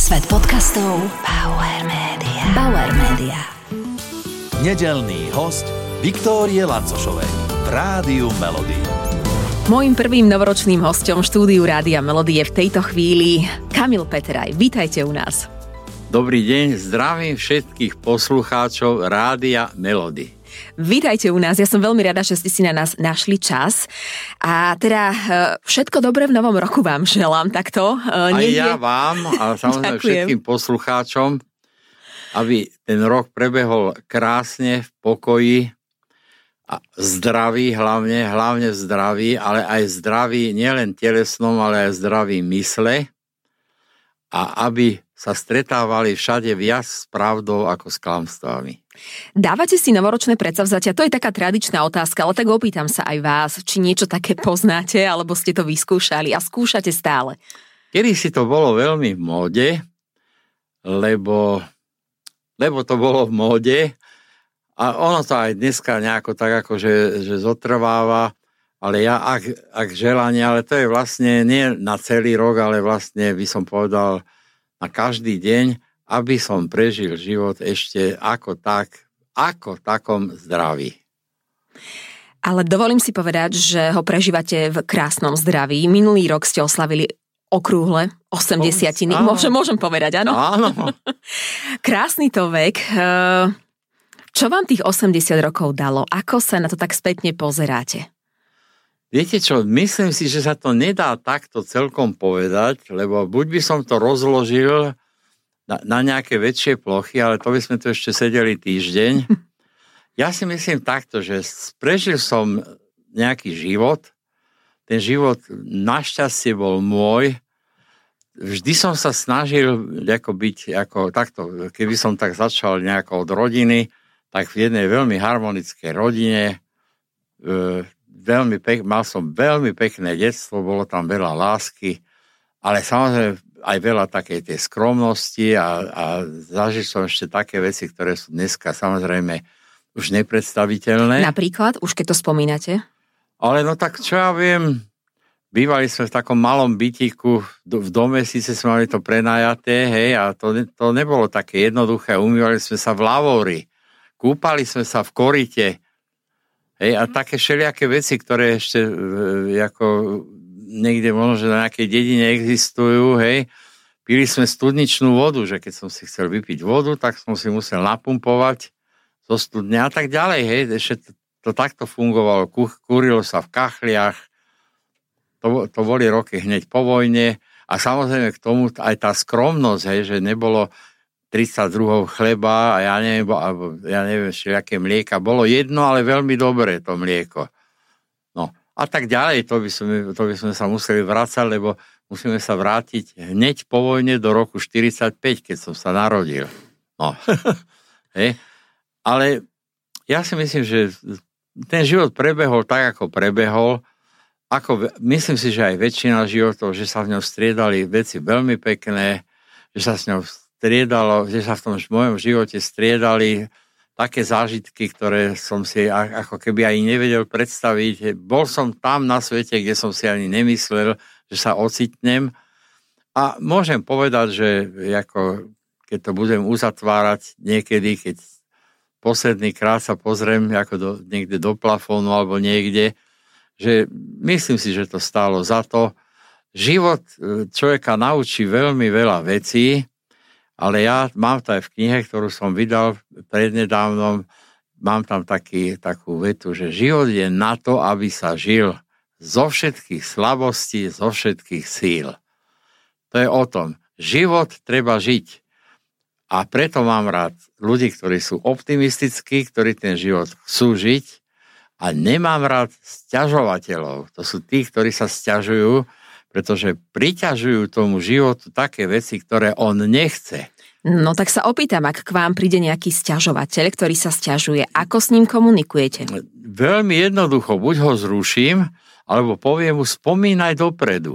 Svet podcastov Bauer Media. Bauer Media. Nedeľný host Viktórie Lancošovej v Rádiu Melody. Mojím prvým novoročným hosťom štúdiu Rádia Melody je v tejto chvíli Kamil Peteraj. Vítajte u nás. Dobrý deň, zdravím všetkých poslucháčov Rádia Melody. Vítajte u nás, ja som veľmi rada, že ste si na nás našli čas. A teda všetko dobré v novom roku vám želám takto. Aj ja vám a samozrejme všetkým poslucháčom, aby ten rok prebehol krásne, v pokoji a zdraví, hlavne v zdraví, ale aj zdraví nielen telesnom, ale aj zdraví mysle a aby sa stretávali všade viac s pravdou ako s klamstvami. Dávate si novoročné predsavzatia? To je taká tradičná otázka, ale tak opýtam sa aj vás, či niečo také poznáte, alebo ste to vyskúšali a skúšate stále. Kedy si to bolo veľmi v móde, lebo to bolo v móde a ono to aj dneska nejako tak akože že zotrváva, ale ja ak želanie, ale to je vlastne nie na celý rok, ale vlastne by som povedal na každý deň, aby som prežil život ešte ako takom zdraví. Ale dovolím si povedať, že ho prežívate v krásnom zdraví. Minulý rok ste oslavili okrúhle 80. Môžem povedať, áno? Áno. Krásny to vek. Čo vám tých 80 rokov dalo? Ako sa na to tak spätne pozeráte? Viete čo, myslím si, že sa to nedá takto celkom povedať, lebo buď by som to rozložil na nejaké väčšie plochy, ale to by sme tu ešte sedeli týždeň. Ja si myslím takto, že prežil som nejaký život, ten život našťastie bol môj, vždy som sa snažil keby som tak začal nejako od rodiny, tak v jednej veľmi harmonickej rodine, mal som veľmi pekné detstvo, bolo tam veľa lásky, ale samozrejme aj veľa takej tej skromnosti a zažil som ešte také veci, ktoré sú dneska samozrejme už nepredstaviteľné. Napríklad, už keď to spomínate? Ale no tak čo ja viem, bývali sme v takom malom bytíku, v dome síce sme mali to prenajaté, hej, a to nebolo také jednoduché, umývali sme sa v lavóri, kúpali sme sa v korite, hej, a také všelijaké veci, ktoré ešte ako niekde možno, že na nejakej dedine existujú, hej. Pili sme studničnú vodu, že keď som si chcel vypiť vodu, tak som si musel napumpovať zo studne a tak ďalej, hej. Ešte to takto fungovalo. Kúrilo sa v kachliach. To boli roky hneď po vojne. A samozrejme k tomu aj tá skromnosť, hej, že nebolo 32 chleba a ja neviem, všelijaké mlieka. Bolo jedno, ale veľmi dobré to mlieko. No. A tak ďalej, to by sme sa museli vrácať, lebo musíme sa vrátiť hneď po vojne do roku 45, keď som sa narodil. No. Hej. Ale ja si myslím, že ten život prebehol tak, ako prebehol. Myslím si, že aj väčšina životov, že sa v ňom striedali veci veľmi pekné, že sa v tom mojom živote striedali také zážitky, ktoré som si ako keby aj nevedel predstaviť. Bol som tam na svete, kde som si ani nemyslel, že sa ocitnem. A môžem povedať, že keď to budem uzatvárať niekedy, keď posledný krát sa pozriem niekde do plafónu alebo niekde, že myslím si, že to stálo za to. Život človeka naučí veľmi veľa vecí, ale ja mám to aj v knihe, ktorú som vydal prednedávnom, mám tam takú vetu, že život je na to, aby sa žil zo všetkých slabostí, zo všetkých síl. To je o tom. Život treba žiť. A preto mám rád ľudí, ktorí sú optimistickí, ktorí ten život chcú žiť a nemám rád sťažovateľov. To sú tí, ktorí sa sťažujú, pretože priťažujú tomu životu také veci, ktoré on nechce. No tak sa opýtam, ak k vám príde nejaký sťažovateľ, ktorý sa sťažuje, ako s ním komunikujete? Veľmi jednoducho, buď ho zruším, alebo poviem mu, spomínaj dopredu.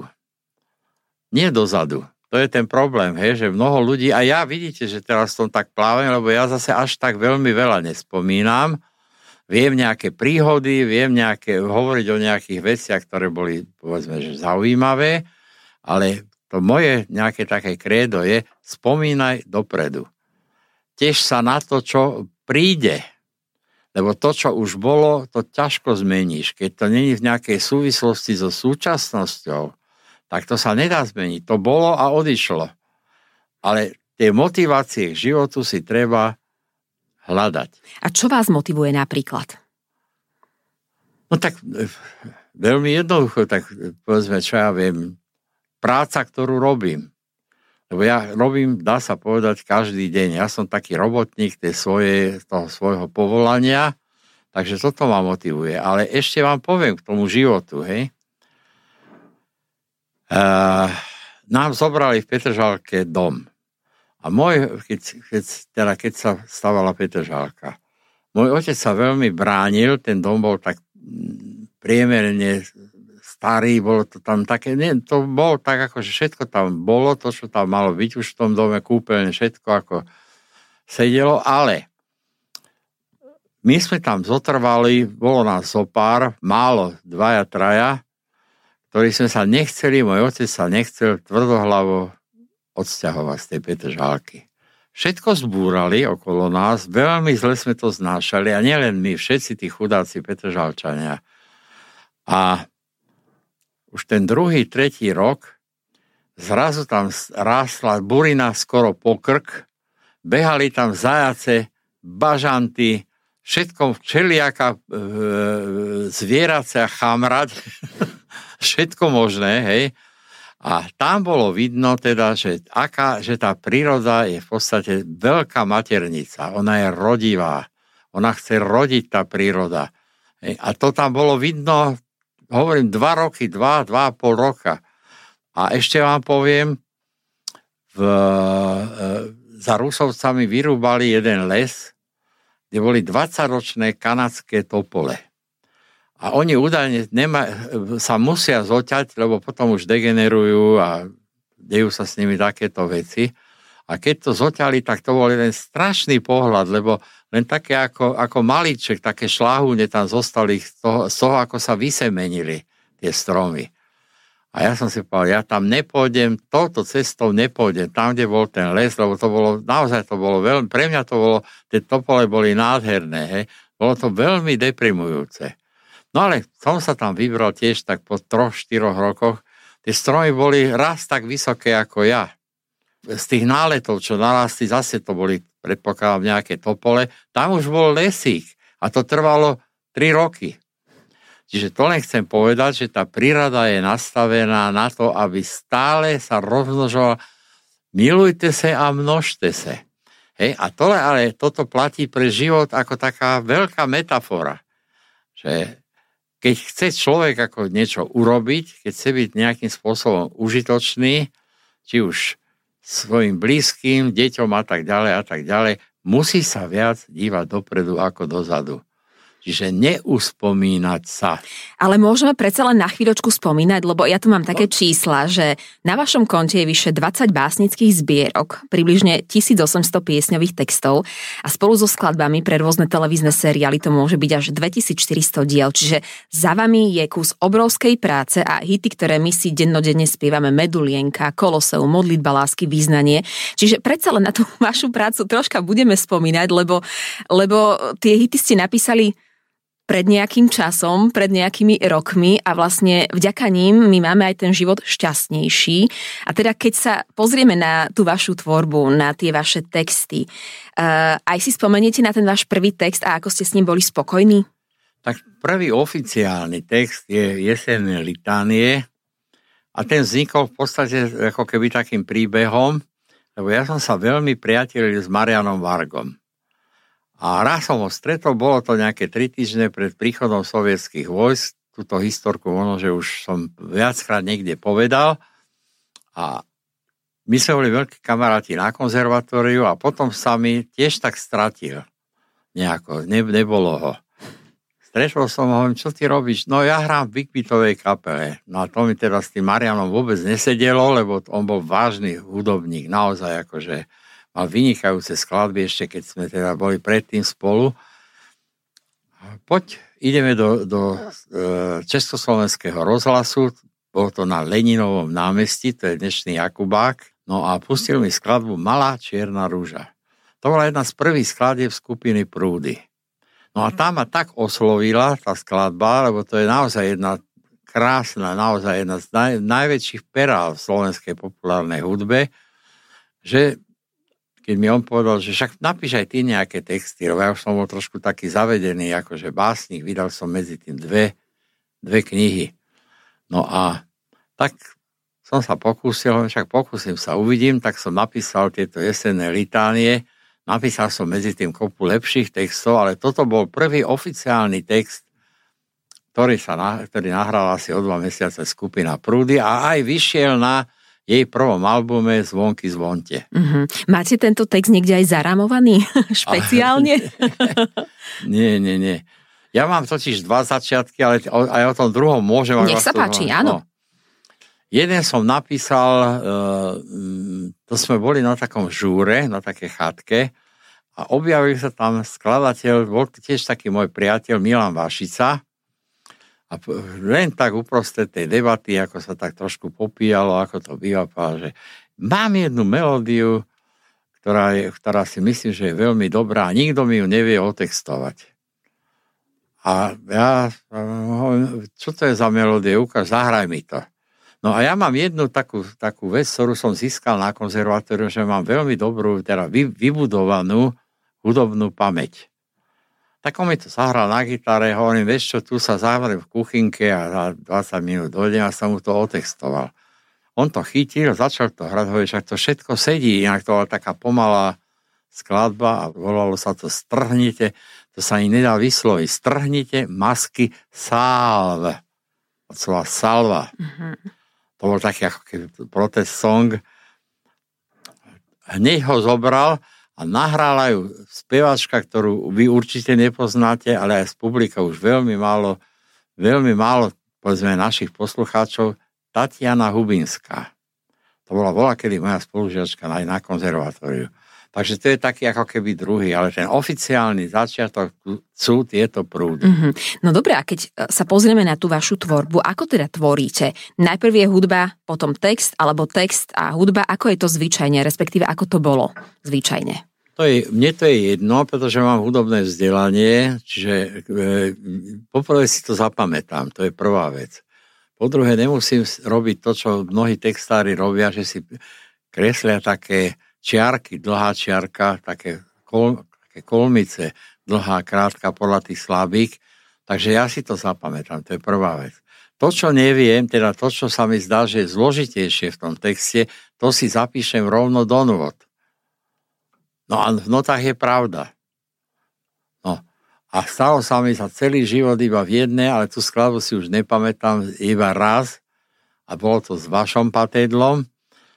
Nie dozadu. To je ten problém, hej, že mnoho ľudí, a ja vidíte, že teraz som tak plávem, lebo ja zase až tak veľmi veľa nespomínam. Viem nejaké príhody, hovoriť o nejakých veciach, ktoré boli, povedzme, že zaujímavé, ale to moje nejaké také krédo je spomínaj dopredu. Tiež sa na to, čo príde. Lebo to, čo už bolo, to ťažko zmeníš. Keď to není v nejakej súvislosti so súčasnosťou, tak to sa nedá zmeniť. To bolo a odišlo. Ale tie motivácie k životu si treba hľadať. A čo vás motivuje napríklad? No tak veľmi jednoducho, tak povedzme, čo ja viem, práca, ktorú robím. Lebo ja robím, dá sa povedať, každý deň. Ja som taký robotník toho svojho povolania, takže toto ma motivuje. Ale ešte vám poviem k tomu životu, hej. Nám zobrali v Petržalke dom. A keď sa stavala Petržalka, môj otec sa veľmi bránil, ten dom bol tak priemerne starý, bolo to tam také, to bolo tak, ako že všetko tam bolo, to, čo tam malo byť už v tom dome, kúpeľne, všetko ako sedelo, ale my sme tam zotrvali, bolo nás zopár, málo, 2-3, ktorí sme sa nechceli, môj otec sa nechcel tvrdohlavo odsťahovať z tej Petržalky. Všetko zbúrali okolo nás, veľmi zle sme to znášali a nielen my, všetci tí chudáci Petržalčania. A už ten 2., 3. rok zrazu tam rástla burina skoro po krk, behali tam zajace, bažanty, všetko včeliaka, zvieracia chamrať, všetko možné, hej. A tam bolo vidno teda, že tá príroda je v podstate veľká maternica, ona je rodivá, ona chce rodiť tá príroda. Hej. A to tam bolo vidno, hovorím, 2 roky, 2,5 roka. A ešte vám poviem, za Rusovcami vyrúbali jeden les, kde boli 20-ročné kanadské topole. A oni údajne sa musia zoťať, lebo potom už degenerujú a dejú sa s nimi takéto veci. A keď to zoťali, tak to bol jeden strašný pohľad, lebo len také ako malíček, také šláhúne tam zostali z toho, ako sa vysemenili tie stromy. A ja som si povedal, ja tam nepôjdem, touto cestou nepôjdem, tam, kde bol ten les, lebo to bolo, naozaj to bolo veľmi, pre mňa to bolo, tie topole boli nádherné, hej. Bolo to veľmi deprimujúce. No ale som sa tam vybral tiež tak po 3-4 rokoch. Tie stromy boli raz tak vysoké ako ja. Z tých náletov, čo narastli, zase to boli, predpokladám, nejaké topole. Tam už bol lesík a to trvalo 3 roky. Čiže to len chcem povedať, že tá príroda je nastavená na to, aby stále sa rozmnožovala. Milujte sa a množte sa. Hej? A toto platí pre život ako taká veľká metafora. Že keď chce človek ako niečo urobiť, keď chce byť nejakým spôsobom užitočný, či už svojim blízkym, deťom a tak ďalej, musí sa viac dívať dopredu ako dozadu. Čiže neuspomínať sa. Ale môžeme predsa len na chvíľočku spomínať, lebo ja tu mám také čísla, že na vašom konte je vyše 20 básnických zbierok, približne 1800 piesňových textov a spolu so skladbami pre rôzne televízne seriály to môže byť až 2400 diel. Čiže za vami je kus obrovskej práce a hity, ktoré my si dennodenne spievame, Medulienka, Koloseum, Modlitba lásky, Význanie. Čiže predsa len na tú vašu prácu troška budeme spomínať, lebo tie hity ste napísali pred nejakým časom, pred nejakými rokmi a vlastne vďaka ním my máme aj ten život šťastnejší. A teda keď sa pozrieme na tú vašu tvorbu, na tie vaše texty, aj si spomeniete na ten váš prvý text a ako ste s ním boli spokojní? Tak prvý oficiálny text je Jesenné litánie a ten vznikol v podstate ako keby takým príbehom, lebo ja som sa veľmi priatelil s Marianom Vargom. A raz som ho stretol, bolo to nejaké 3 týždne pred príchodom sovietských vojsk. Túto historku možno, že už som viackrát niekde povedal. A my sme boli veľkí kamaráti na konzervatóriu a potom sa mi tiež tak stratil. Nejako, nebolo ho. Stretol som ho, čo ty robíš? No ja hrám v Big Beatovej kapele. No a to mi teda s tým Marianom vôbec nesedelo, lebo on bol vážny hudobník, naozaj akože mal vynikajúce skladby, ešte keď sme teda boli predtým spolu. Poď, ideme do Československého rozhlasu, bolo to na Leninovom námestí, to je dnešný Jakubák, no a pustil mi skladbu Malá čierna rúža. To bola jedna z prvých skladieb skupiny Prúdy. No a tá ma tak oslovila, tá skladba, lebo to je naozaj jedna krásna, naozaj jedna z najväčších perál v slovenskej populárnej hudbe, že keď mi on povedal, že však napíš aj ty nejaké texty, lebo ja už som bol trošku taký zavedený, akože básnik, vydal som medzi tým dve knihy. No a tak som sa pokúsim sa, uvidím, tak som napísal tieto jesenné litánie, napísal som medzi tým kopu lepších textov, ale toto bol prvý oficiálny text, ktorý nahral asi o 2 mesiace skupina Prúdy a aj vyšiel na jej prvom albume Zvonky zvonte. Mm-hmm. Máte tento text niekde aj zaramovaný? Špeciálne? Nie. Ja mám totiž 2 začiatky, ale aj o tom druhom môžem... Nech sa páči, áno. No. Jeden som napísal, to sme boli na takom žúre, na také chatke a objavil sa tam skladateľ, bol tiež taký môj priateľ Milan Vašica a len tak uprostred tej debaty, ako sa tak trošku popíjalo, ako to býva, že mám jednu melódiu, ktorá si myslím, že je veľmi dobrá a nikto mi ju nevie otextovať. A ja, čo to je za melódia? Ukáž, zahraj mi to. No a ja mám jednu takú vec, ktorú som získal na konzervatóriu, že mám veľmi dobrú, teda vybudovanú hudobnú pamäť. Tak on mi to zahral na gitare, hovorím, vieš čo, tu sa zavriem v kuchynke a za 20 minút dojdem a som mu to otextoval. On to chytil, začal to hrať, hovorí, že to všetko sedí, inak to bola taká pomalá skladba a volalo sa to Strhnite, to sa ani nedá vysloviť, Strhnite masky salve. Od slova salva. Mm-hmm. To bol taký ako keby protest song. Hneď ho zobral a nahrala ju speváčka, ktorú vy určite nepoznáte, ale aj z publika už veľmi málo, povedzme, našich poslucháčov, Tatiana Hubinská. To bola kedy moja spolužiačka aj na konzervatóriu. Takže to je taký ako keby druhý, ale ten oficiálny začiatok sú tieto Prúdy. Mm-hmm. No dobré, a keď sa pozrieme na tú vašu tvorbu, ako teda tvoríte? Najprv je hudba, potom text, alebo text a hudba, ako je to zvyčajne, respektíve ako to bolo zvyčajne? Mne to je jedno, pretože mám hudobné vzdelanie, čiže poprvé si to zapamätám, to je prvá vec. Po druhé, nemusím robiť to, čo mnohí textári robia, že si kreslia také čiarky, dlhá čiarka, také kolmice, dlhá, krátka podľa tých slabík. Takže ja si to zapamätám, to je prvá vec. To, čo neviem, teda to, čo sa mi zdá, že je zložitejšie v tom texte, to si zapíšem rovno do nôt. No a v notách je pravda. No a stalo sa mi za celý život iba v jednej, ale tú skladbu si už nepamätám iba raz a bolo to s Vašom Patedlom,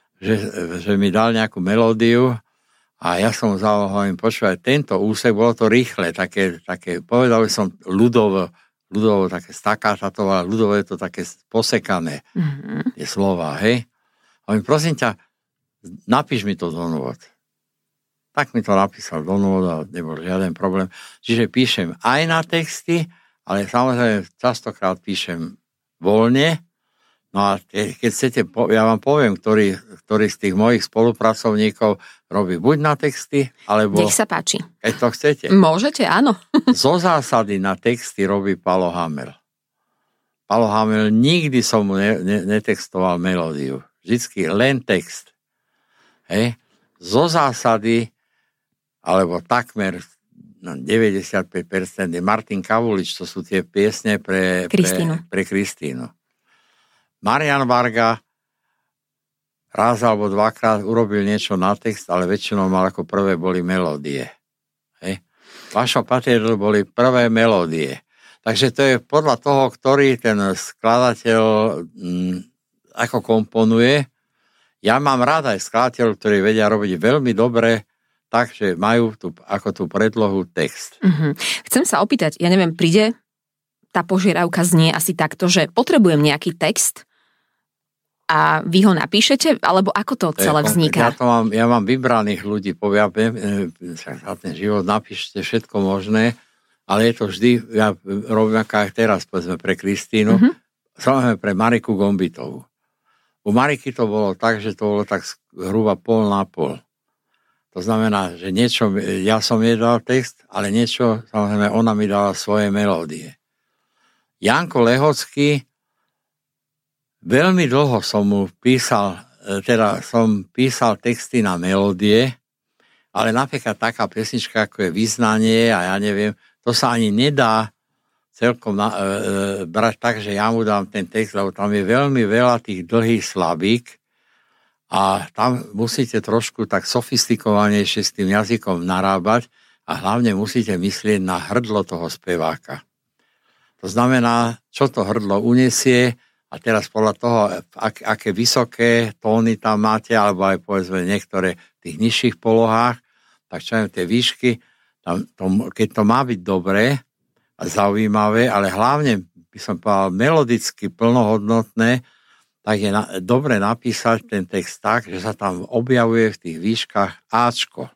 že mi dal nejakú melódiu a ja som hovorím, počúvaj, tento úsek, bolo to rýchle, také povedal som ľudovo, také stakátatové, ľudovo je to také posekané, tie slova, hej. Hovorím, prosím ťa, napíš mi to do nôd. Tak mi to napísal do nôd a nebol žiaden problém. Čiže píšem aj na texty, ale samozrejme častokrát píšem voľne. No a keď chcete, ja vám poviem, ktorý z tých mojich spolupracovníkov robí buď na texty, alebo... Nech sa páči. Keď to chcete. Môžete, áno. Zo zásady na texty robí Palo Hamel. Palo Hamel, nikdy som mu netextoval melódiu. Vždycky len text. Hej. Zo zásady, alebo takmer 95% je Martin Kavulič, to sú tie piesne pre Kristínu. Marian Varga raz alebo dvakrát urobil niečo na text, ale väčšinou mal ako prvé boli melódie. Hej. Vašo Patedl boli prvé melódie. Takže to je podľa toho, ktorý ten skladateľ ako komponuje. Ja mám rád aj skladateľov, ktorí vedia robiť veľmi dobre, takže majú ako tú predlohu text. Mm-hmm. Chcem sa opýtať, ja neviem, príde tá požiadavka znie asi takto, že potrebujem nejaký text a vy ho napíšete, alebo ako to celé vzniká? Ja mám vybraných ľudí, poviem, za ten život napíšte všetko možné, ale je to vždy, ja robím ako aj teraz, povedzme pre Kristínu, samozrejme pre Mariku Gombitovú. U Mariky to bolo tak, že to bolo tak hruba pol na pol. To znamená, že niečo, ja som jej dal text, ale niečo, samozrejme, ona mi dala svoje melódie. Janko Lehocký, veľmi dlho som mu písal, som písal texty na melódie, ale napríklad taká pesnička, ako je Vyznanie a ja neviem, to sa ani nedá celkom brať tak, že ja mu dám ten text, lebo tam je veľmi veľa tých dlhých slabík a tam musíte trošku tak sofistikovanejšie s tým jazykom narábať a hlavne musíte myslieť na hrdlo toho speváka. To znamená, čo to hrdlo unesie a teraz podľa toho, aké vysoké tóny tam máte, alebo aj povedzme niektoré v tých nižších polohách, tak čo tie výšky, keď to má byť dobré, a zaujímavé, ale hlavne by som povedal melodicky plnohodnotné, tak je dobre napísať ten text tak, že sa tam objavuje v tých výškach Ačko.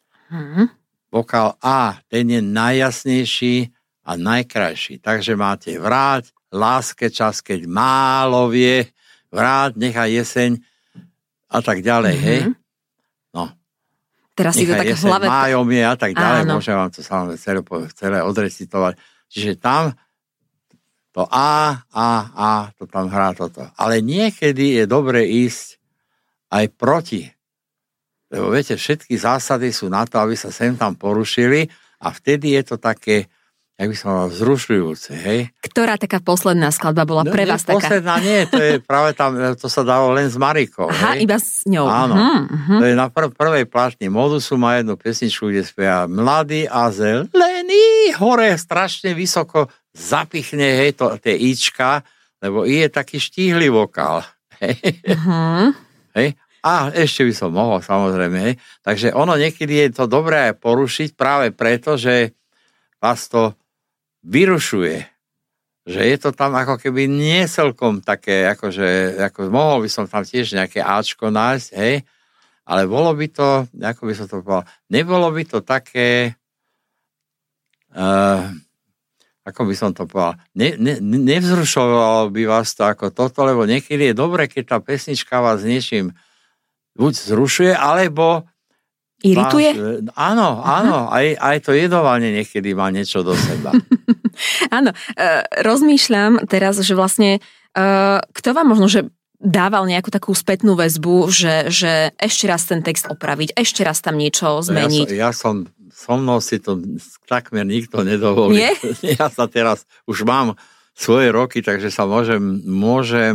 Vokál A, ten je najjasnejší a najkrajší. Takže máte vráť, láske čas, keď málo vie, vráť, nechaj jeseň a tak ďalej, hej? No. Teraz si to tak v hlave... Májom je a tak ďalej, môžem vám to samozrejme celé odrecitovať. Čiže tam to A, to tam hrá toto. Ale niekedy je dobre ísť aj proti. Lebo viete, všetky zásady sú na to, aby sa sem tam porušili a vtedy je to také, jak by som mal, vzrušujúce, hej? Ktorá taká posledná skladba bola pre vás taká? Posledná nie, to je práve tam, to sa dalo len s Marikou. Aha, hej? Iba s ňou. Áno, to je na prvej plášni Modusu, má jednu pesničku, kde spieva Mladý a zelený, hore strašne vysoko zapichne, hej, tie ička, lebo I je taký štíhly vokál. Hej? Hej? A ešte by som mohol, samozrejme, hej? Takže ono niekedy je to dobré aj porušiť práve preto, že vás to vyrušuje, že je to tam ako keby nie celkom také, ako mohol by som tam tiež nejaké Ačko nájsť, hej, ale bolo by to, ako by som to povedal, nebolo by to také, ako by som to povedal, nevzrušovalo by vás to ako toto, lebo niekedy je dobre, keď tá pesnička vás niečím buď zrušuje, alebo irituje? Áno, aj to jedovanie niekedy má niečo do seba. Áno, rozmýšľam teraz, že vlastne kto vám možno, že dával nejakú takú spätnú väzbu, že ešte raz ten text opraviť, ešte raz tam niečo zmeniť? So mnou si to takmer nikto nedovolí. Nie? Ja sa teraz už mám svoje roky, takže sa môžem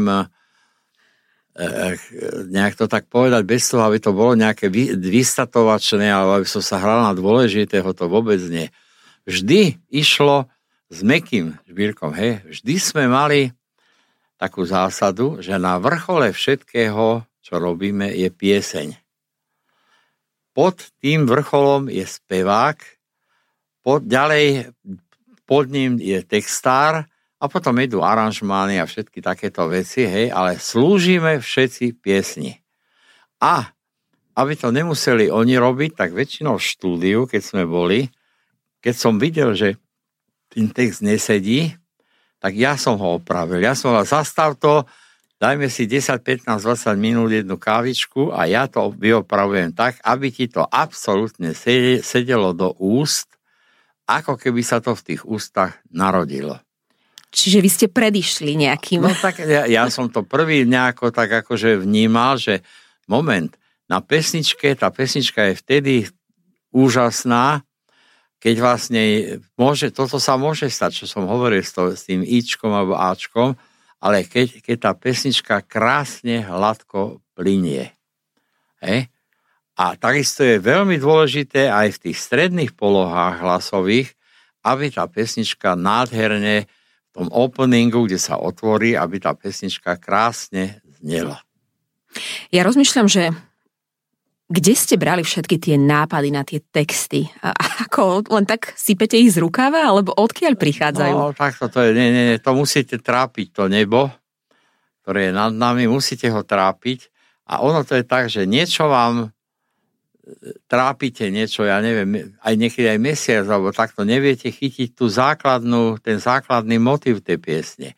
nejak to tak povedať bez toho, aby to bolo nejaké vystatovačné, alebo aby som sa hral na dôležitého, to vôbec nie. Vždy išlo s mäkkým žbírkom, hej. Vždy sme mali takú zásadu, že na vrchole všetkého, čo robíme, je pieseň. Pod tým vrcholom je spevák, ďalej pod ním je textár, a potom idú aranžmány a všetky takéto veci, hej, ale slúžime všetci piesni. A aby to nemuseli oni robiť, tak väčšinou v štúdiu, keď sme boli, keď som videl, že ten text nesedí, tak ja som ho opravil. Ja som ho zastav to, dajme si 10, 15, 20 minút jednu kávičku a ja to vyopravujem tak, aby ti to absolútne sedelo do úst, ako keby sa to v tých ústach narodilo. Čiže vy ste predišli nejakým... No tak ja som to prvý nejako tak akože vnímal, že moment, na pesničke, tá pesnička je vtedy úžasná, keď vlastne toto sa môže stať, čo som hovoril s tým Ičkom alebo Ačkom, ale keď tá pesnička krásne, hladko plynie. Hej? A takisto je veľmi dôležité aj v tých stredných polohách hlasových, aby tá pesnička nádherne v tom openingu, kde sa otvorí, aby tá pesnička krásne znela. Ja rozmýšľam, že kde ste brali všetky tie nápady na tie texty? A ako, len tak sypete ich z rukáva, alebo odkiaľ prichádzajú? No, takto to je, nie, to musíte trápiť to nebo, ktoré je nad nami, musíte ho trápiť a ono to je tak, že niečo vám trápite, niečo, ja neviem, aj niekedy aj mesiac, alebo takto neviete chytiť ten základný motív tej piesne.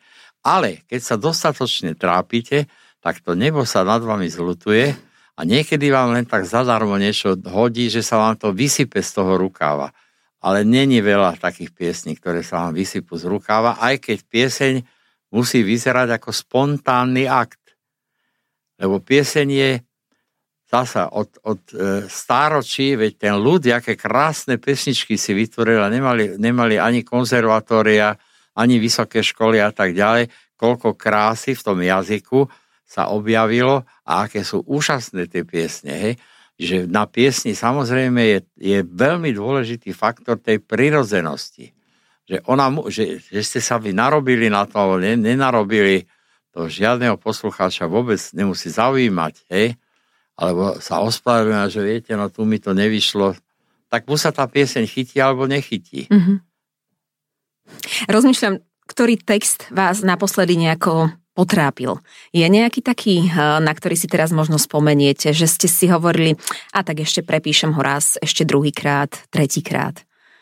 Ale keď sa dostatočne trápite, tak to nebo sa nad vami zľutuje a niekedy vám len tak zadarmo niečo hodí, že sa vám to vysype z toho rukáva. Ale není veľa takých piesní, ktoré sa vám vysypú z rukáva, aj keď pieseň musí vyzerať ako spontánny akt. Lebo pieseň je zasa od stáročí, veď ten ľud, aké krásne pesničky si vytvoril a nemali ani konzervatória, ani vysoké školy a tak ďalej, koľko krásy v tom jazyku sa objavilo a aké sú úžasné tie piesne. Hej? Že na piesni samozrejme je veľmi dôležitý faktor tej prirodzenosti. Že ste sa vy narobili na to, alebo nenarobili, to žiadneho poslucháča vôbec nemusí zaujímať, hej? Alebo sa ospravedlňuje, že viete, no tu mi to nevyšlo, tak buď sa tá pieseň chytí, alebo nechytí. Mm-hmm. Rozmýšľam, ktorý text vás naposledy nejako potrápil. Je nejaký taký, na ktorý si teraz možno spomeniete, že ste si hovorili, a tak ešte prepíšem ho raz, ešte druhýkrát, tretíkrát?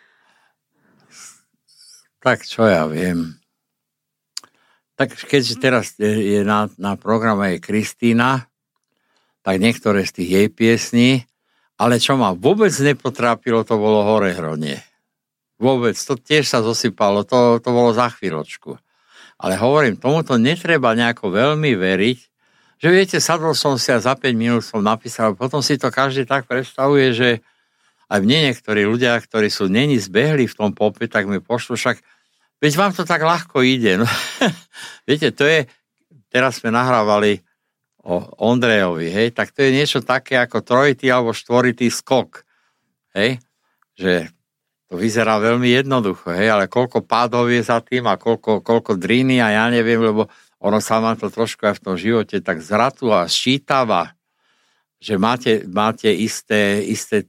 Tak čo ja viem. Tak keďže teraz je na programe je Kristína, tak niektoré z tých jej piesní, ale čo ma vôbec nepotrápilo, to bolo Horehronie. Vôbec, to tiež sa zosypalo, to bolo za chvíľočku. Ale hovorím, tomuto netreba nejako veľmi veriť, že viete, sadol som si a za 5 minút som napísal, potom si to každý tak predstavuje, že aj mne niektorí ľudia, ktorí sú neni zbehli v tom pope, tak mi pošlu, však veď vám to tak ľahko ide. No, viete, to je, teraz sme nahrávali o Ondrejovi, hej, tak to je niečo také ako trojitý alebo štvoritý skok, hej, že to vyzerá veľmi jednoducho, hej, ale koľko pádov je za tým a koľko dríny a ja neviem, lebo ono sa má to trošku aj v tom živote tak zratúva, ščítava, že máte isté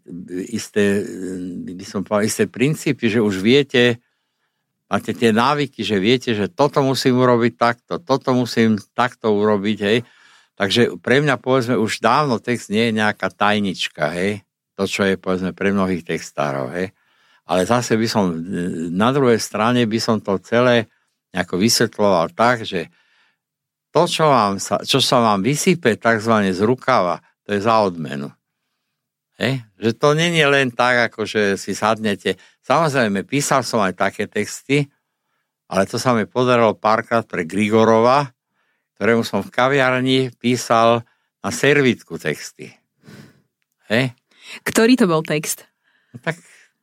by som povedal, isté princípy, že už viete, máte tie návyky, že viete, že toto musím urobiť takto, toto musím takto urobiť, hej. Takže pre mňa, povedzme, už dávno text nie je nejaká tajnička, hej. To, čo je, povedzme, pre mnohých textárov, hej. Ale zase by som, na druhej strane by som to celé nejako vysvetľoval tak, že to, čo sa vám vysype takzvané z rukáva, to je za odmenu. Hej. Že to nie je len tak, ako že si sadnete. Samozrejme, písal som aj také texty, ale to sa mi podarilo párkrát pre Grigorova, ktorému som v kaviarni písal na servítku texty. Hej? Ktorý to bol text? No, tak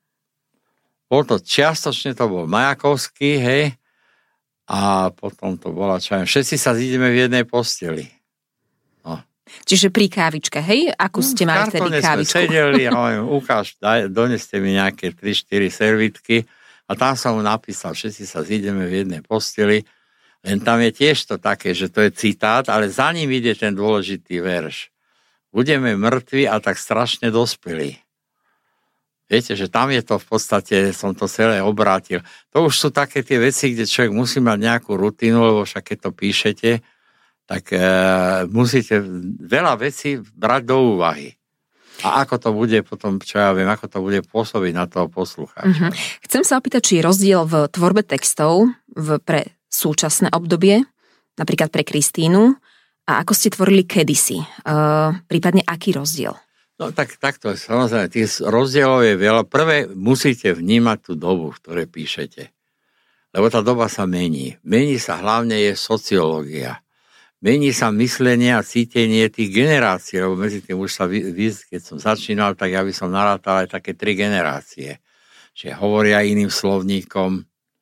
bol to čiastočne, to bol Majakovský, hej, a potom to bola, čo viem, všetci sa zídeme v jednej posteli. No. Čiže pri kávičke, hej? Akú ste mali vtedy kávičku? Sme sedeli a hovorím, ukáž, doneste mi nejaké 3-4 servítky a tam som mu napísal, všetci sa zídeme v jednej posteli. Len tam je tiež to také, že to je citát, ale za ním ide ten dôležitý verš. Budeme mŕtvi a tak strašne dospelí. Viete, že tam je to v podstate, som to celé obrátil. To už sú také tie veci, kde človek musí mať nejakú rutinu, lebo však keď to píšete, tak musíte veľa vecí brať do úvahy. A ako to bude potom, čo ja viem, ako to bude pôsobiť na toho poslucháča. Mm-hmm. Chcem sa opýtať, či je rozdiel v tvorbe textov pre súčasné obdobie, napríklad pre Kristínu, a ako ste tvorili kedysi? Prípadne aký rozdiel? No takto, samozrejme, tých rozdielov je veľa. Prvé musíte vnímať tú dobu, v ktorej píšete. Lebo tá doba sa mení. Mení sa hlavne je sociológia. Mení sa myslenie a cítenie tých generácií, lebo medzi tým už sa, keď som začínal, tak ja by som narátal aj také 3 generácie. Čiže hovoria iným slovníkom.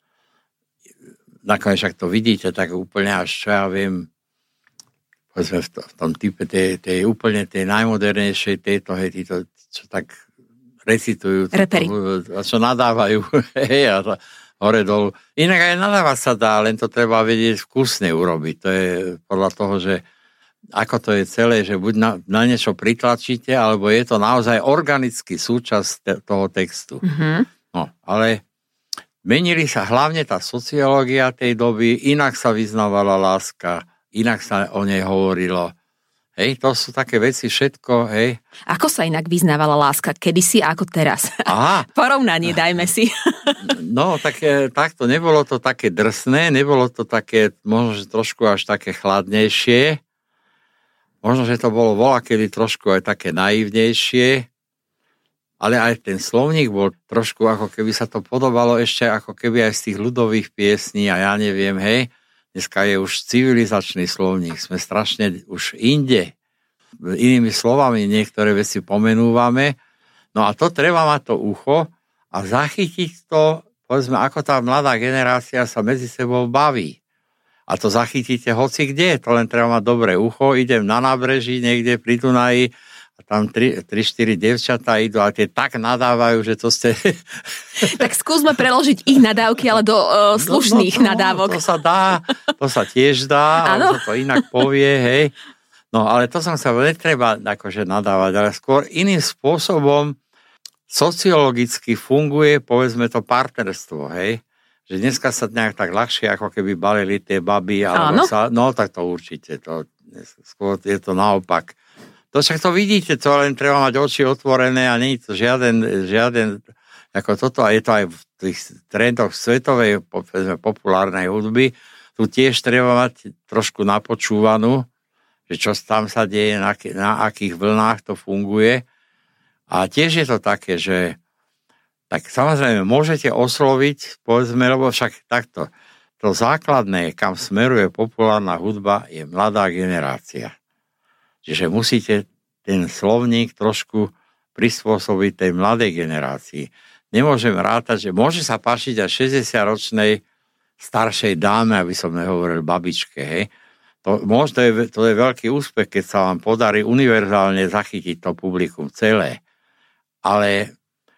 Nakoniec, ak to vidíte, tak úplne až, čo ja viem, povedzme v tom type tej úplne tej najmodernejšej tejto, títo, čo tak recitujú, čo nadávajú, hej, a to, hore dolu. Inak aj nadávať sa dá, len to treba vedieť vkusne urobiť. To je podľa toho, že ako to je celé, že buď na niečo pritlačíte, alebo je to naozaj organický súčasť toho textu. Mm-hmm. No, ale menili sa hlavne tá sociológia tej doby, inak sa vyznávala láska, inak sa o nej hovorilo. Hej, to sú také veci všetko, hej. Ako sa inak vyznávala láska kedysi a ako teraz? Aha. Porovnanie dajme si. No, takto nebolo to také drsné, nebolo to také, možno, že trošku až také chladnejšie. Možno, že to bolo voľakedy trošku aj také naivnejšie, ale aj ten slovník bol trošku, ako keby sa to podobalo ešte, ako keby aj z tých ľudových piesní a ja neviem, hej. Dneska je už civilizačný slovník, sme strašne už inde. Inými slovami niektoré veci pomenúvame. No a to treba mať to ucho a zachytiť to, povedzme, ako tá mladá generácia sa medzi sebou baví. A to zachytíte hoci kde, to len treba mať dobré ucho. Idem na nábreží niekde pri Dunaji a tam 3-4 dievčatá idú a tie tak nadávajú, že to ste... Tak skúsme preložiť ich nadávky, ale do slušných nadávok. To sa dá, to sa tiež dá, ale to inak povie, hej. No ale to som sa netreba akože nadávať, ale skôr iným spôsobom sociologicky funguje, povedzme, to partnerstvo, hej. Že dneska sa nejak tak ľahšie, ako keby balili tie baby, alebo no tak to určite, skôr je to naopak. To však to vidíte, to len treba mať oči otvorené a nie je to žiaden ako toto, a je to aj v tých trendoch svetovej populárnej hudby, tu tiež treba mať trošku napočúvanú, že čo tam sa deje, na akých vlnách to funguje. A tiež je to také, že tak samozrejme môžete osloviť, povedzme, lebo však takto, to základné, kam smeruje populárna hudba, je mladá generácia. Čiže musíte ten slovník trošku prispôsobiť tej mladej generácii. Nemôžem rátať, že môže sa páčiť aj 60-ročnej staršej dáme, aby som nehovoril babičke, hej. To je veľký úspech, keď sa vám podarí univerzálne zachytiť to publikum celé. Ale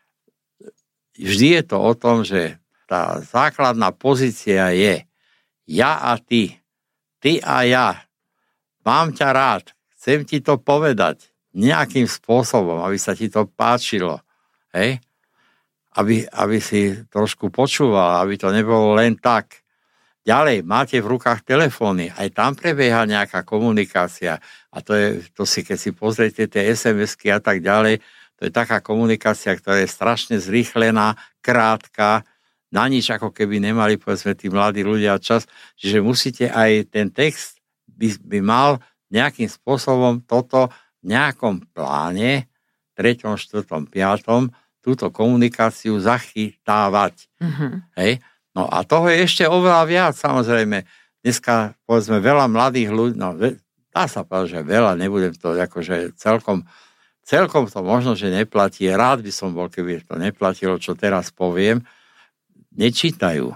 vždy je to o tom, že tá základná pozícia je ja a ty a ja, mám ťa rád, chcem ti to povedať nejakým spôsobom, aby sa ti to páčilo, hej? Aby si trošku počúval, aby to nebolo len tak. Ďalej, máte v rukách telefóny, aj tam prebieha nejaká komunikácia a to si, keď si pozriete tie SMS-ky a tak ďalej, to je taká komunikácia, ktorá je strašne zrýchlená, krátka, na nič ako keby nemali, povedzme, tí mladí ľudia čas, čiže musíte aj ten text by mal nejakým spôsobom toto v nejakom pláne, 3., 4., 5., túto komunikáciu zachytávať. Mm-hmm. Hej? No a toho je ešte oveľa viac, samozrejme. Dneska, povedzme, veľa mladých ľudí, no dá sa povedať, že veľa, nebudem to akože celkom to možno, že neplatí. Rád by som bol, keby to neplatilo, čo teraz poviem. Nečítajú.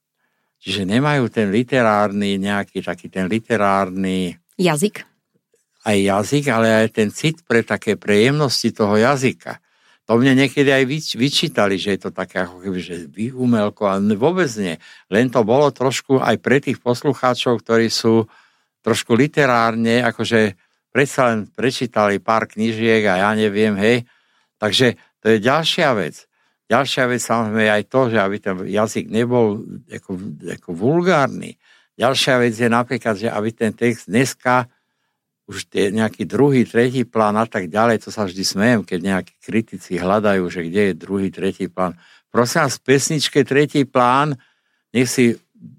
Čiže nemajú ten literárny, nejaký taký ten literárny jazyk. Aj jazyk, ale aj ten cit pre také jemnosti toho jazyka. To mne niekedy aj vyčítali, že je to také ako keby, že umelko, ale vôbec nie. Len to bolo trošku aj pre tých poslucháčov, ktorí sú trošku literárne, akože predsa len prečítali pár knižiek a ja neviem, hej. Takže to je ďalšia vec. Ďalšia vec samozrejme je aj to, že aby ten jazyk nebol ako vulgárny. Ďalšia vec je napríklad, že aby ten text dneska už nejaký druhý, tretí plán a tak ďalej, to sa vždy smejem, keď nejakí kritici hľadajú, že kde je druhý, tretí plán. Prosím vás, v pesničke tretí plán, nech si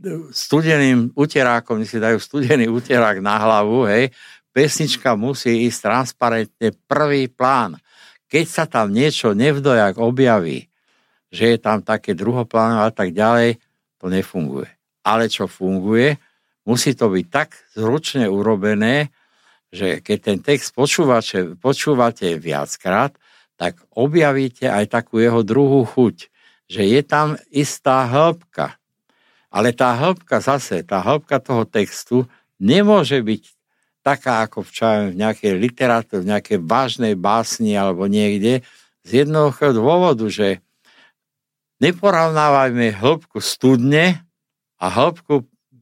studeným uterákom, nech si dajú studený uterák na hlavu, hej, pesnička musí ísť transparentne prvý plán. Keď sa tam niečo nevdojak objaví, že je tam také druhoplánové a tak ďalej, to nefunguje. Ale čo funguje, musí to byť tak zručne urobené, že keď ten text počúvate viackrát, tak objavíte aj takú jeho druhú chuť, že je tam istá hĺbka. Ale tá hĺbka toho textu nemôže byť taká ako v nejakej literatúre, v nejakej vážnej básni alebo niekde, z jednoduchého dôvodu, že neporovnávajme hĺbku studne a hĺbku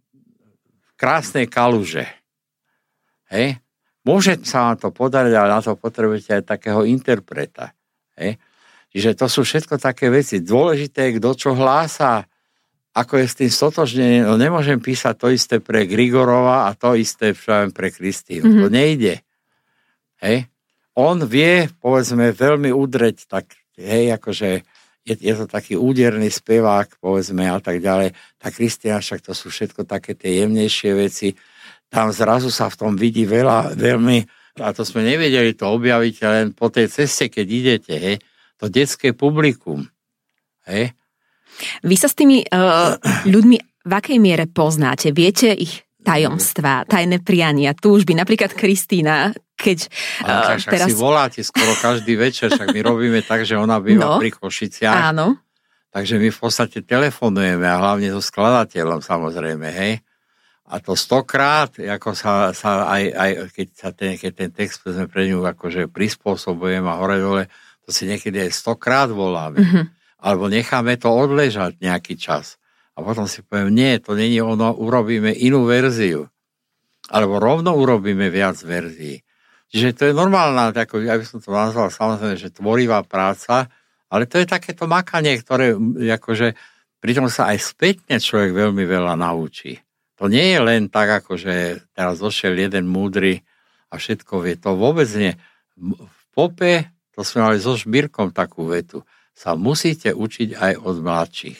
krásnej kaluže. Hej? Môže sa vám to podariť, ale na to potrebujete aj takého interpreta. Hej? Čiže to sú všetko také veci. Dôležité je, kto čo hlása, ako je s tým stotožnený. No nemôžem písať to isté pre Grigorova a to isté pre Kristínu. Mm-hmm. To nejde. Hej? On vie, povedzme, veľmi udreť, tak hej, akože je to taký úderný spevák, povedzme, a tak ďalej. Tá Kristína, však to sú všetko také tie jemnejšie veci. Tam zrazu sa v tom vidí veľmi, a to sme nevedeli to objaviť len po tej ceste, keď idete, hej, to detské publikum. Hej. Vy sa s tými ľuďmi v akej miere poznáte? Viete ich tajomstvá, tajné priania, túžby? Napríklad Kristína, keď teraz... si voláte skoro každý večer, však my robíme tak, že ona býva pri Košiciach. Áno. Takže my v podstate telefonujeme a hlavne so skladateľom, samozrejme, hej. A to 100-krát, ako sa aj keď ten text sme pre ňu akože prispôsobujem a hore-dole, to si niekedy aj 100-krát voláme. Mm-hmm. Alebo necháme to odležať nejaký čas. A potom si poviem, nie, to není ono, urobíme inú verziu. Alebo rovno urobíme viac verzií. Čiže to je normálna, ako ja by som to nazval, samozrejme, že tvorivá práca, ale to je takéto makanie, ktoré akože pritom sa aj spätne človek veľmi veľa naučí. To nie je len tak, ako že teraz došiel jeden múdry a všetko vie. To vôbec nie. V pope, to sme mali so Žbírkom takú vetu, sa musíte učiť aj od mladších.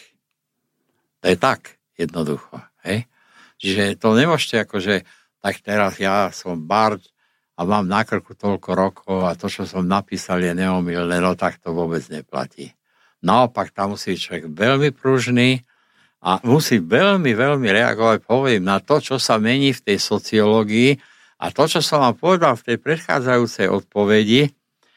To je tak jednoducho. Hej? Čiže to nemôžete akože, tak teraz ja som bard a mám na krku toľko rokov a to, čo som napísal, je neomylné, no tak to vôbec neplatí. Naopak, tam musí človek veľmi pružný, a musí veľmi, veľmi reagovať, poviem, na to, čo sa mení v tej sociológii a to, čo som vám povedal v tej predchádzajúcej odpovedi,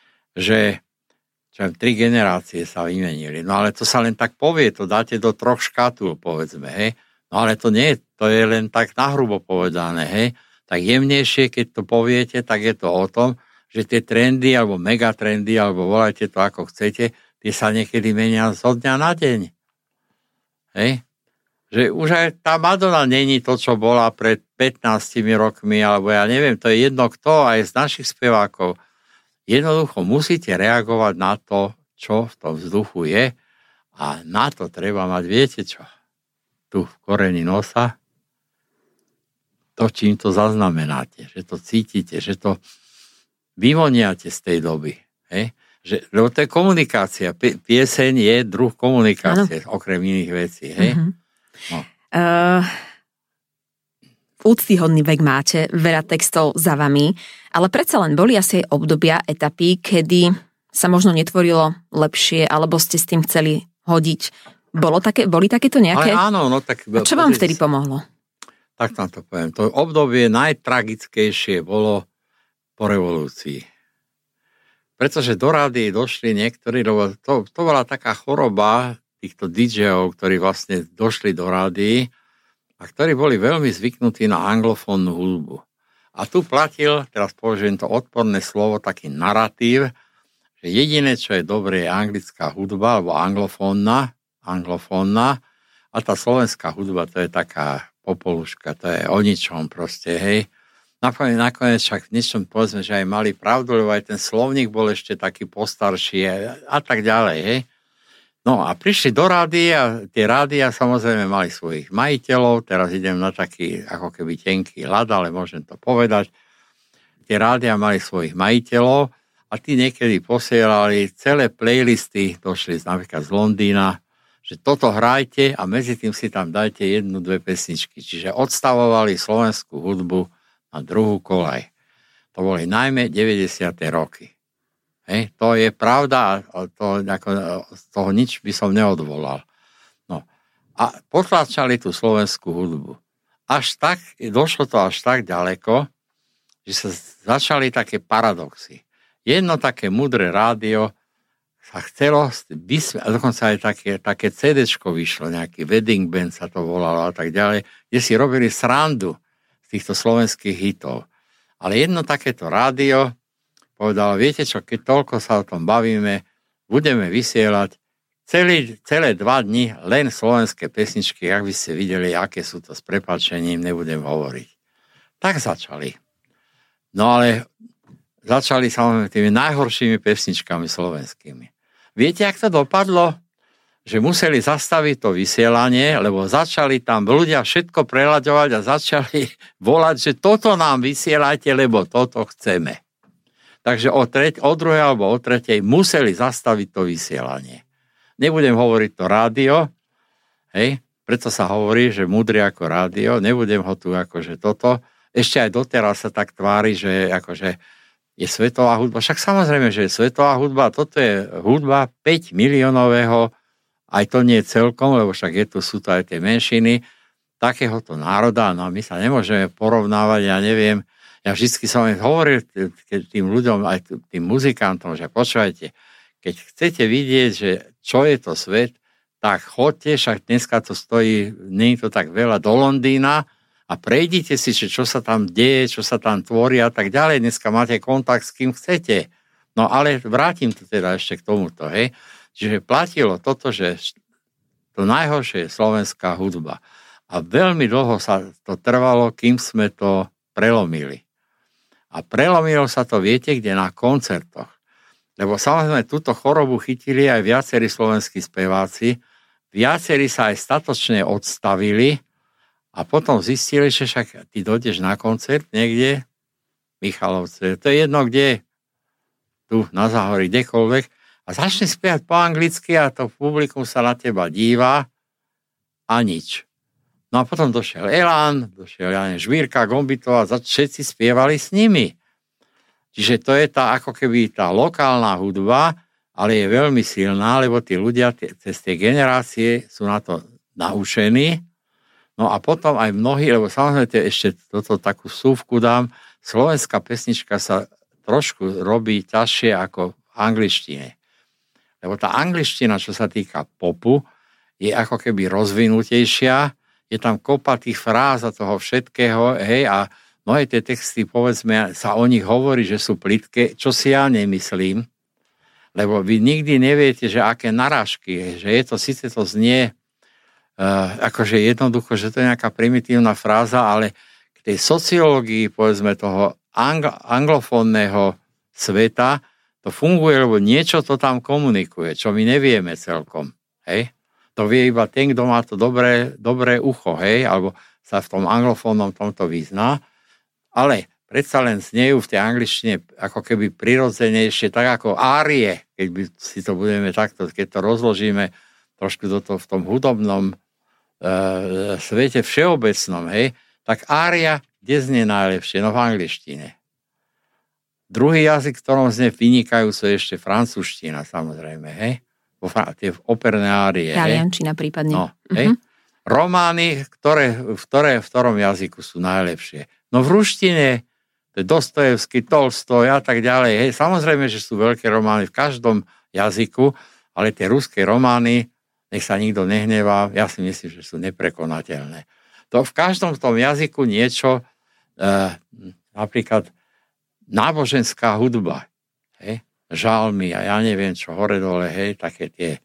že 3 generácie sa vymenili. No ale to sa len tak povie, to dáte do 3 škatúl, povedzme, hej. No ale to nie, to je len tak nahrubo povedané, hej. Tak jemnejšie, keď to poviete, tak je to o tom, že tie trendy, alebo megatrendy, alebo volajte to ako chcete, tie sa niekedy menia zo dňa na deň. Hej. Že už aj tá Madonna není to, čo bola pred 15 rokmi, alebo ja neviem, to je jedno kto, aj z našich spevákov. Jednoducho musíte reagovať na to, čo v tom vzduchu je a na to treba mať, viete čo, tu v koreni nosa, to, čím to zaznamenáte, že to cítite, že to vyvoniate z tej doby. Hej? Lebo to je komunikácia. Pieseň je druh komunikácie, okrem iných vecí. Hej? Mm-hmm. No. Úctyhodný vek máte, veľa textov za vami, ale predsa len boli asi aj obdobia, etapy, kedy sa možno netvorilo lepšie, alebo ste s tým chceli hodiť. Boli takéto nejaké? Ale áno, no tak... A čo vám vtedy pomohlo? Tak tam to poviem. To obdobie najtragickejšie bolo po revolúcii. Pretože do rády došli niektorí, lebo to bola taká choroba týchto DJ-ov, ktorí vlastne došli do rády a ktorí boli veľmi zvyknutí na anglofónnu hudbu. A tu platil, teraz použijem to odporné slovo, taký naratív, že jediné, čo je dobré, je anglická hudba, alebo anglofónna, a tá slovenská hudba, to je taká popoluška, to je o ničom proste, hej. Nakoniec však v niečom povedzme, že aj mali pravdu, lebo aj ten slovník bol ešte taký postarší a tak ďalej, hej. No a prišli do rádia, tie rádia samozrejme mali svojich majiteľov, teraz idem na taký ako keby tenký ľad, ale môžem to povedať. Tie rádia mali svojich majiteľov a tí niekedy posielali celé playlisty, došli napríklad z Londýna, že toto hrajte a medzi tým si tam dajte 1-2 pesničky. Čiže odstavovali slovenskú hudbu na druhú koľaj. To boli najmä 90. roky. Hej, to je pravda a z toho nič by som neodvolal. No. A potlačali tú slovenskú hudbu. Došlo to až tak ďaleko, že sa začali také paradoxy. Jedno také múdre rádio sa chcelo, a dokonca aj také CD-čko vyšlo, nejaký wedding band sa to volalo a tak ďalej, kde si robili srandu z týchto slovenských hitov. Ale jedno takéto rádio povedal, viete čo, keď toľko sa o tom bavíme, budeme vysielať celé 2 dni len slovenské pesničky, ak by ste videli, aké sú to s prepáčením, nebudem hovoriť. Tak začali. No ale začali samozrejme tými najhoršími pesničkami slovenskými. Viete, jak to dopadlo? Že museli zastaviť to vysielanie, lebo začali tam ľudia všetko prelaďovať a začali volať, že toto nám vysielajte, lebo toto chceme. Takže o druhej alebo o tretej museli zastaviť to vysielanie. Nebudem hovoriť to rádio, hej, preto sa hovorí, že múdry ako rádio, nebudem ho tu akože toto. Ešte aj doteraz sa tak tvári, že akože je svetová hudba. Však samozrejme, že je svetová hudba, toto je hudba 5 miliónového, aj to nie celkom, lebo však sú to aj tie menšiny, takéhoto národa, no my sa nemôžeme porovnávať, ja neviem, ja vždycky som hovoril tým ľuďom, aj tým muzikantom, že počúvajte, keď chcete vidieť, že čo je to svet, tak choďte, však dneska to stojí, nie je to tak veľa, do Londýna a prejdite si, čo sa tam deje, čo sa tam tvorí a tak ďalej. Dneska máte kontakt s kým chcete. No ale vrátim to teda ešte k tomuto, hej. Čiže platilo toto, že to najhoršie je slovenská hudba. A veľmi dlho sa to trvalo, kým sme to prelomili. A prelomilo sa to, viete, kde? Na koncertoch. Lebo samozrejme túto chorobu chytili aj viacerí slovenskí speváci. Viacerí sa aj statočne odstavili a potom zistili, že však ty dojdeš na koncert niekde, Michalovce, to je jedno kde, tu na Záhorí, kdekoľvek, a začne spievať po anglicky a to publikum sa na teba díva a nič. No a potom došiel Elán, došiel Žvírka, Gombitová, všetci spievali s nimi. Čiže to je tá ako keby tá lokálna hudba, ale je veľmi silná, lebo tí ľudia cez tie generácie sú na to naučení. No a potom aj mnohí, lebo samozrejme ešte toto takú súvku dám, slovenská pesnička sa trošku robí ťažšie ako v angličtine. Lebo tá angličtina, čo sa týka popu, je ako keby rozvinutejšia, je tam kopa tých fráz a toho všetkého, hej, a mnohé tie texty, povedzme, sa o nich hovorí, že sú plitké, čo si ja nemyslím, lebo vy nikdy neviete, že aké narážky, že je to, síce to znie akože jednoducho, že to je nejaká primitívna fráza, ale k tej sociológii, povedzme, toho anglofónneho sveta, to funguje, lebo niečo to tam komunikuje, čo my nevieme celkom, hej. To vie iba ten, kto má to dobré ucho, hej, alebo sa v tom anglofónnom tomto vyzná, ale predsa len znejú v tej angličtine ako keby prirodzenejšie, tak ako árie, keď si to budeme takto, keď to rozložíme trošku v tom hudobnom svete všeobecnom, hej, tak ária kde znie najlepšie? No v angličtine. Druhý jazyk, v ktorom znie vynikajúco, je ešte francúzština, samozrejme, hej. Tie operné árie. Taliančina prípadne. No, hej. Romány, v ktorom jazyku sú najlepšie. No v ruštine, to je Dostojevský, Tolstoj a tak ďalej. Hej. Samozrejme, že sú veľké romány v každom jazyku, ale tie ruské romány, nech sa nikto nehnevá, ja si myslím, že sú neprekonateľné. To v každom tom jazyku niečo, napríklad náboženská hudba, hej, žalmy a ja neviem čo, hore dole, hej, také tie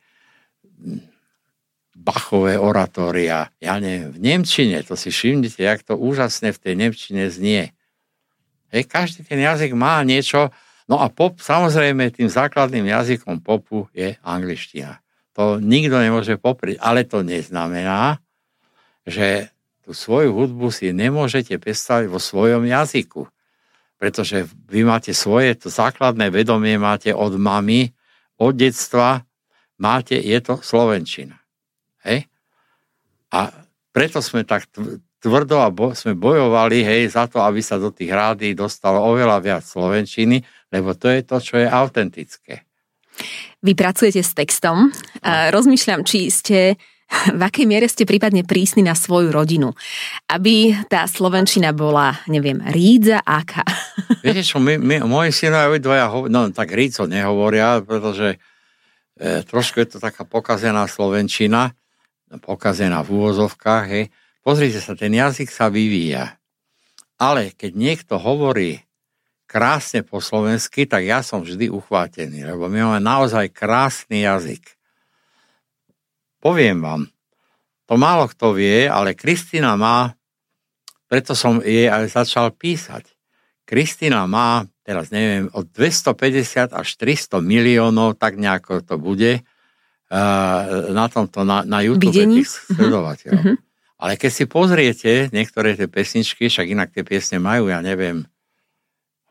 Bachové oratória, ja neviem, v nemčine, to si všimnite, jak to úžasne v tej nemčine znie. Hej, každý ten jazyk má niečo, no a pop, samozrejme, tým základným jazykom popu je angličtina. To nikto nemôže poprieť, ale to neznamená, že tú svoju hudbu si nemôžete predstaviť vo svojom jazyku. Pretože vy máte svoje, to základné vedomie máte od mamy, od detstva, je to slovenčina. Hej? A preto sme tak tvrdo sme bojovali, hej, za to, aby sa do tých rádií dostalo oveľa viac slovenčiny, lebo to je to, čo je autentické. Vy pracujete s textom. Rozmýšľam, v akej miere ste prípadne prísni na svoju rodinu, aby tá slovenčina bola, neviem, rídza, aká? Viete čo, moji synovia dvoja, no tak rídzo nehovoria, pretože trošku je to taká pokazená slovenčina, pokazená v úvozovkách, hej. Pozrite sa, ten jazyk sa vyvíja. Ale keď niekto hovorí krásne po slovensky, tak ja som vždy uchvátený, lebo my máme naozaj krásny jazyk. Poviem vám, to málo kto vie, ale Kristína má, preto som jej aj začal písať. Kristína má, teraz neviem, od 250 až 300 miliónov, tak nejako to bude, na tomto, na YouTube tých sledovateľov. Ale keď si pozriete niektoré tie pesničky, však inak tie piesne majú, ja neviem,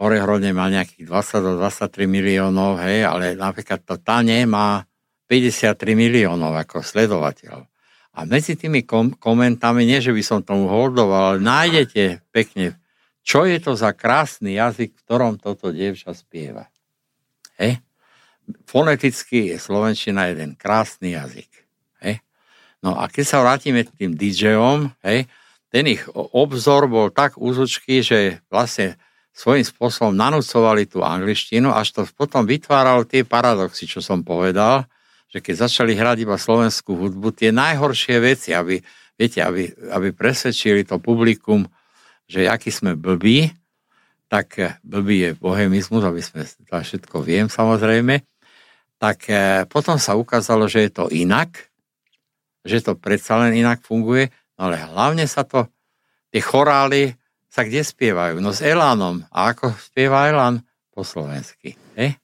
Horehrodne má nejakých 20 do 23 miliónov, hej, ale napríklad to Tane má 53 miliónov ako sledovateľ. A medzi tými komentami, nie že by som tomu holdoval, ale nájdete pekne, čo je to za krásny jazyk, v ktorom toto dievča spieva. Hej? Foneticky je slovenčina jeden krásny jazyk. Hej? No a keď sa vrátime k tým DJom, hej, ten ich obzor bol tak úzučký, že vlastne svojím spôsobom nanúcovali tú angličtinu, až to potom vytváralo tie paradoxy, čo som povedal, že keď začali hrať iba slovenskú hudbu, tie najhoršie veci, aby presvedčili to publikum, že aký sme blbí, tak blbý je bohemizmus, aby sme to všetko viem samozrejme, tak potom sa ukázalo, že je to inak, že to predsa len inak funguje, ale hlavne sa to, tie chorály sa kde spievajú? No s Elánom. A ako spieva Elán? Po slovensky.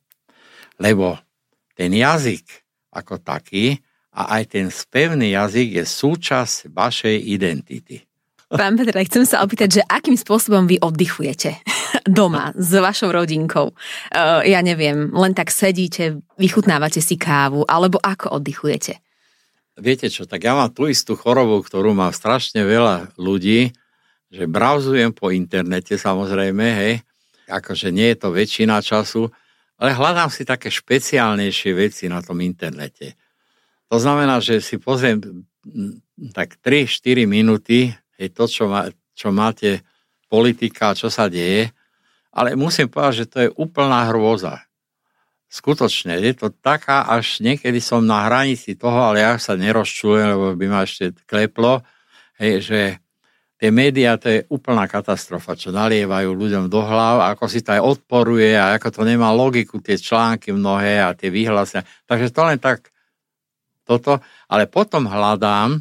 Lebo ten jazyk ako taký a aj ten spevný jazyk je súčasť vašej identity. Pán Peter, chcem sa opýtať, že akým spôsobom vy oddychujete doma s vašou rodinkou? Ja neviem, len tak sedíte, vychutnávate si kávu, alebo ako oddychujete? Viete čo, tak ja mám tú istú chorobu, ktorú má strašne veľa ľudí, že browzujem po internete samozrejme, hej, akože nie je to väčšina času, ale hľadám si také špeciálnejšie veci na tom internete. To znamená, že si pozriem tak 3-4 minúty, hej, to, čo máte politika, čo sa deje, ale musím povedať, že to je úplná hrôza. Skutočne, je to taká, až niekedy som na hranici toho, ale ja sa nerozčujem, lebo by ma ešte kleplo, hej, že tie médiá, to je úplná katastrofa, čo nalievajú ľuďom do hlav, ako si to aj odporuje a ako to nemá logiku, tie články mnohé a tie výhlasy. Takže to len tak toto. Ale potom hľadám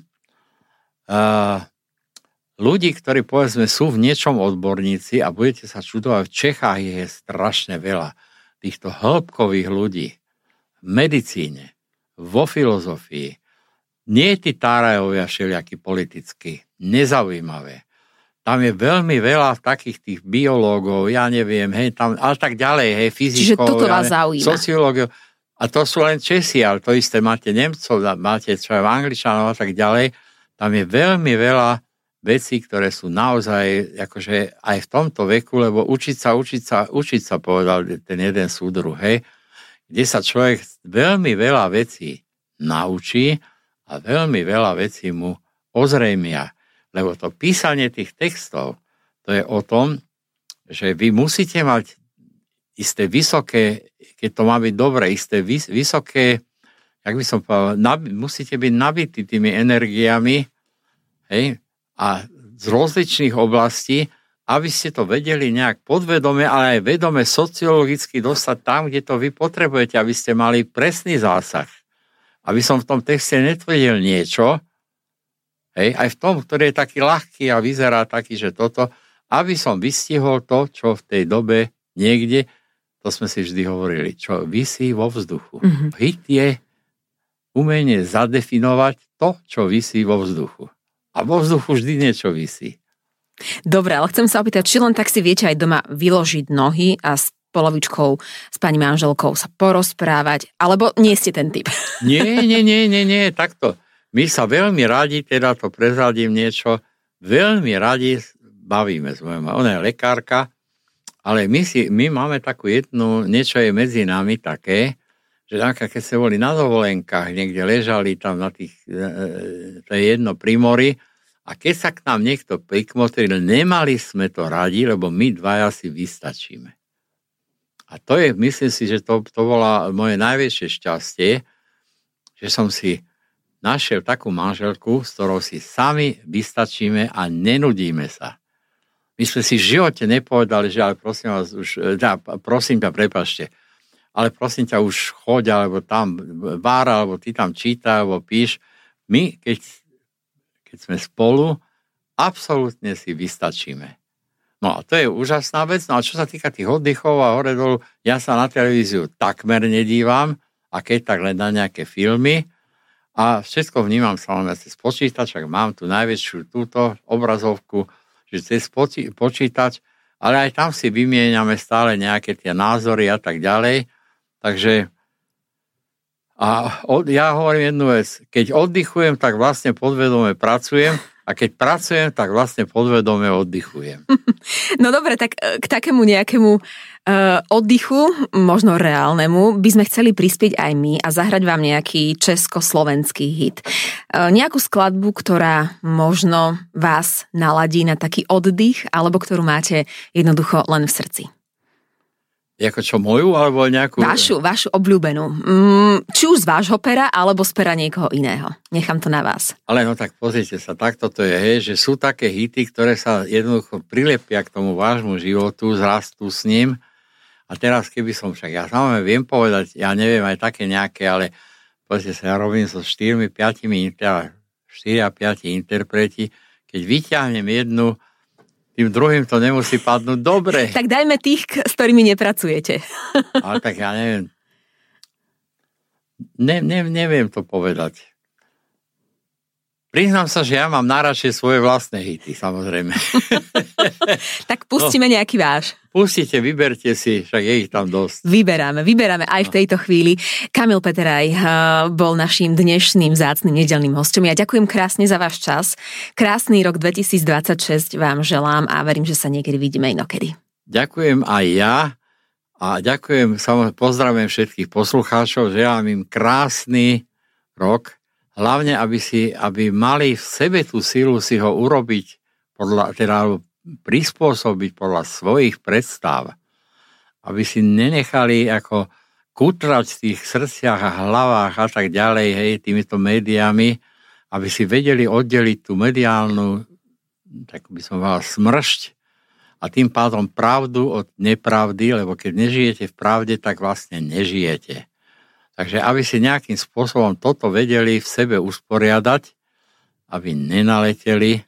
ľudí, ktorí povedzme sú v niečom odborníci a budete sa čudovať, v Čechách je strašne veľa týchto hĺbkových ľudí v medicíne, vo filozofii. Nie tí tárajovia všelijakí politickí, nezaujímavé. Tam je veľmi veľa takých tých biológov, ja neviem, hej, tam, ale tak ďalej, hej, fyzikov. Čiže toto vás zaujíma. Sociológiov. A to sú len Česi, ale to isté máte Nemcov, máte čo aj Angličanov a tak ďalej. Tam je veľmi veľa vecí, ktoré sú naozaj, akože aj v tomto veku, lebo učiť sa, povedal ten jeden súdruh, hej, kde sa človek veľmi veľa vecí naučí a veľmi veľa vecí mu ozrejmia. Lebo to písanie tých textov, to je o tom, že vy musíte mať isté vysoké, keď to má byť dobre, isté vysoké, jak by som povedal, musíte byť nabití tými energiami, hej, a z rozličných oblastí, aby ste to vedeli nejak podvedome, ale aj vedome sociologicky dostať tam, kde to vy potrebujete, aby ste mali presný zásah. Aby som v tom texte netvrdil niečo, hej, aj v tom, ktorý je taký ľahký a vyzerá taký, že toto, aby som vystihol to, čo v tej dobe niekde, to sme si vždy hovorili, čo visí vo vzduchu. Mm-hmm. Hit je umenie zadefinovať to, čo visí vo vzduchu. A vo vzduchu vždy niečo visí. Dobre, ale chcem sa opýtať, či len tak si viete aj doma vyložiť nohy a s polovičkou, s pani manželkou sa porozprávať, alebo nie ste ten typ? Nie, takto. My sa veľmi radi, teda to prezradím niečo, veľmi radi bavíme s mojou. Ona je lekárka, ale my máme takú jednu, niečo je medzi nami také, že keď ste boli na dovolenkách, niekde ležali tam na tých, to je jedno pri mori, a keď sa k nám niekto prikmotril, nemali sme to radi, lebo my dvaja si vystačíme. A to je, myslím si, že to bola moje najväčšie šťastie, že som si našiel takú manželku, s ktorou si sami vystačíme a nenudíme sa. My sme si v živote nepovedali, že ale prosím vás, prosím ťa, prepáčte, ale prosím ťa, už choď, alebo tam vára, alebo ty tam čítaj, alebo píš. My, keď sme spolu, absolútne si vystačíme. No a to je úžasná vec. No a čo sa týka tých oddychov a hore dolu, ja sa na televíziu takmer nedívam, a keď tak len na nejaké filmy, a všetko vnímam samozrejme cez počítač, ak mám tu najväčšiu túto obrazovku, že cez počítač, ale aj tam si vymieňame stále nejaké tie názory a tak ďalej. Takže ja hovorím jednu vec, keď oddychujem, tak vlastne podvedome pracujem a keď pracujem, tak vlastne podvedome oddychujem. No dobre, tak k takému nejakému oddychu, možno reálnemu, by sme chceli prispieť aj my a zahrať vám nejaký československý hit. Nejakú skladbu, ktorá možno vás naladí na taký oddych, alebo ktorú máte jednoducho len v srdci. Jako čo, moju, alebo nejakú? Vašu obľúbenú. Či už z vášho pera, alebo z pera niekoho iného. Nechám to na vás. Ale no tak pozrite sa, takto to je, hej, že sú také hity, ktoré sa jednoducho prilepia k tomu vášmu životu, zrastú s ním. A teraz keby som však, ja samozrejme viem povedať, ja neviem aj také nejaké, ale pozrite sa, ja robím so 4 a 5 interpreti, keď vyťahnem jednu, tým druhým to nemusí padnúť dobre. Tak dajme tých, s ktorými nepracujete. Ale tak ja neviem. Neviem to povedať. Priznám sa, že ja mám najradšie svoje vlastné hity, samozrejme. Tak pustíme nejaký váš. Pustite, vyberte si, však je ich tam dosť. Vyberáme aj v tejto chvíli. Kamil Peteraj bol naším dnešným vzácnym nedeľným hosťom. Ja ďakujem krásne za váš čas. Krásny rok 2026 vám želám a verím, že sa niekedy vidíme inokedy. Ďakujem aj ja a ďakujem, pozdravujem všetkých poslucháčov, želám im krásny rok. Hlavne, aby mali v sebe tú silu si ho urobiť, prispôsobiť podľa svojich predstav. Aby si nenechali ako kutrať v tých srdciach a hlavách a tak ďalej, hej, týmito médiami, aby si vedeli oddeliť tú mediálnu, tak by som povedal, smršť a tým pádom pravdu od nepravdy, lebo keď nežijete v pravde, tak vlastne nežijete. Takže aby si nejakým spôsobom toto vedeli v sebe usporiadať, aby nenaleteli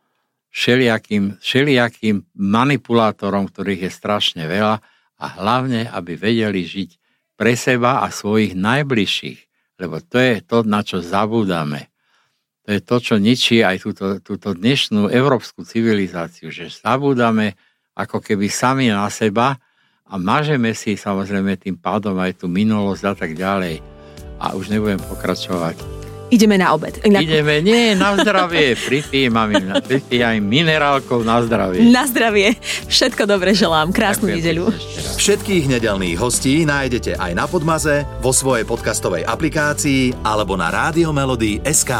všelijakým manipulátorom, ktorých je strašne veľa a hlavne, aby vedeli žiť pre seba a svojich najbližších. Lebo to je to, na čo zabúdame. To je to, čo ničí aj túto dnešnú európsku civilizáciu, že zabúdame ako keby sami na seba a mažeme si samozrejme tým pádom aj tú minulosť a tak ďalej. A už nebudem pokračovať. Ideme na obed. Ideme, nie, na zdravie. Pripíjem aj minerálkou na zdravie. Na zdravie. Všetko dobre želám. Krásnu nedeľu. Všetkých nedeľných hostí nájdete aj na Podmaze, vo svojej podcastovej aplikácii alebo na Radiomelody.sk.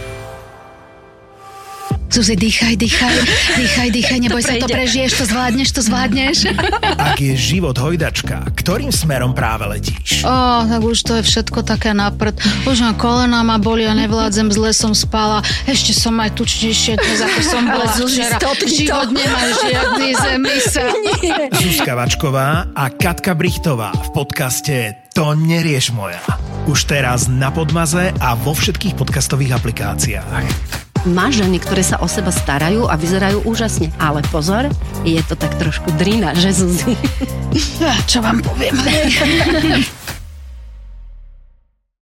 Zuzi, dýchaj, neboj sa, to prežiješ, to zvládneš. Ak je život hojdačka, ktorým smerom práve letíš? Tak už to je všetko také na prd. Už ma kolena ma boli a nevládzem, zle som spala. Ešte som aj tučnejšie dnes, ako som bola včera. Život nemá žiadny zemysel. Zuzka Vačková a Katka Brichtová v podcaste To nerieš moja. Už teraz na Podmaze a vo všetkých podcastových aplikáciách. Máš ženy, ktoré sa o seba starajú a vyzerajú úžasne. Ale pozor, je to tak trošku drina, že Zuzi? Čo vám poviem?